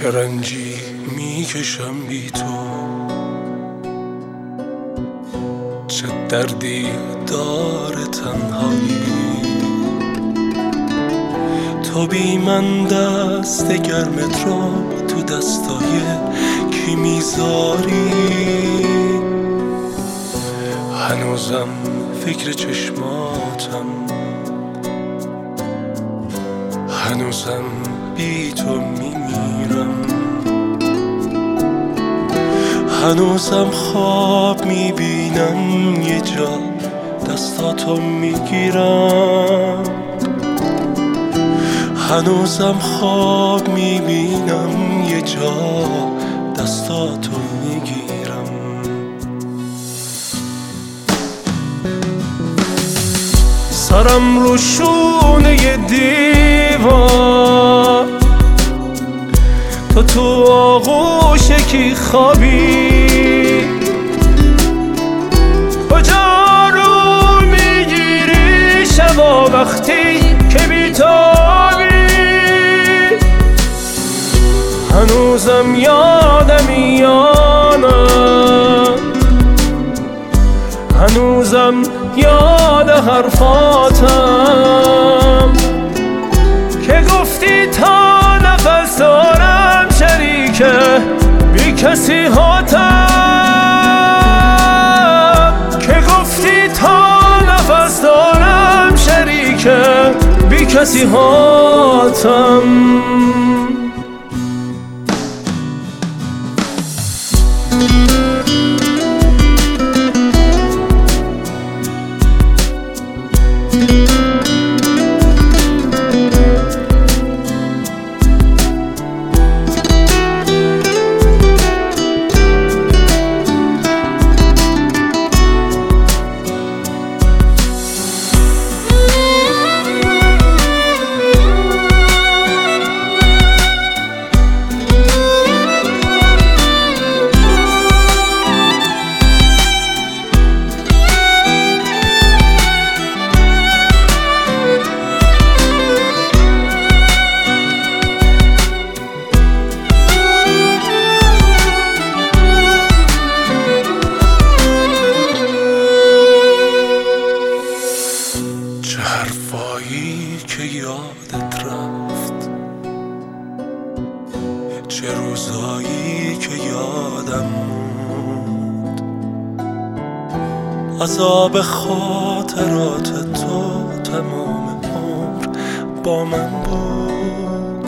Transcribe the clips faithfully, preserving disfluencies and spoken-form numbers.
چه رنجی میکشم بی تو، چه دردی داره تنهایی. تو بی من دست گرمت رو تو دستای کی میذاری؟ هنوزم فکر چشماتم، هنوزم بی تو میمیرم، هنوزم خواب میبینم یه جا دستاتو میگیرم، هنوزم خواب میبینم یه جا دستاتو میگیرم. سرم رو شونه دیوار، تو تو آغوش کی خوابی؟ کجا رو میگیری شبا وقتی که بیتابی؟ هنوزم یادم میانم، هنوزم یاد حرفاتم که گفتی تا نفس دارم شریکه بی کسی هاتم، که گفتی تا نفس دارم شریکه بی کسی هاتم. چه حرفایی که یادت رفت، چه روزایی که یادم موند، عذاب خاطرات تو تمام عمر با من بود.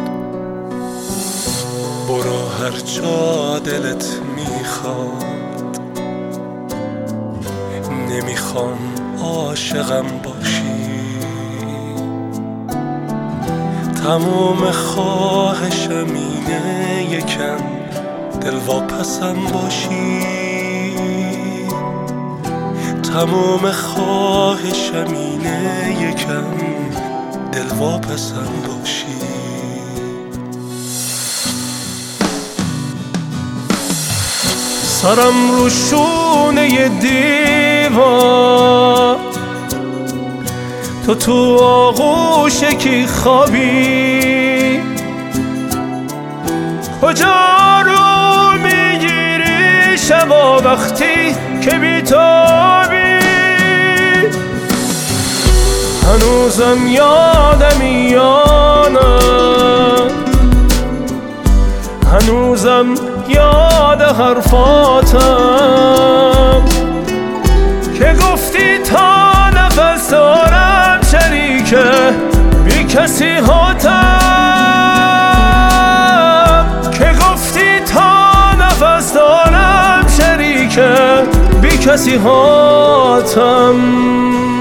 برو هر جا دلت میخواد، نمیخوام عاشقم باشی، تموم خواهشم اینه یکم دلواپسم باشی، تموم خواهشم اینه یکم دلواپسم باشی. سرم رو شونه دیوار، تو تو آغوش کی خوابی؟ کجا رو میگیری شبا وقتی که بیتابی؟ هنوزم یادم میانم، هنوزم یاد حرفاتم که گفتی تا نفس دارم شریکه بی کسی هاتم، که گفتی تا نفس دارم شریکه بی کسی هاتم.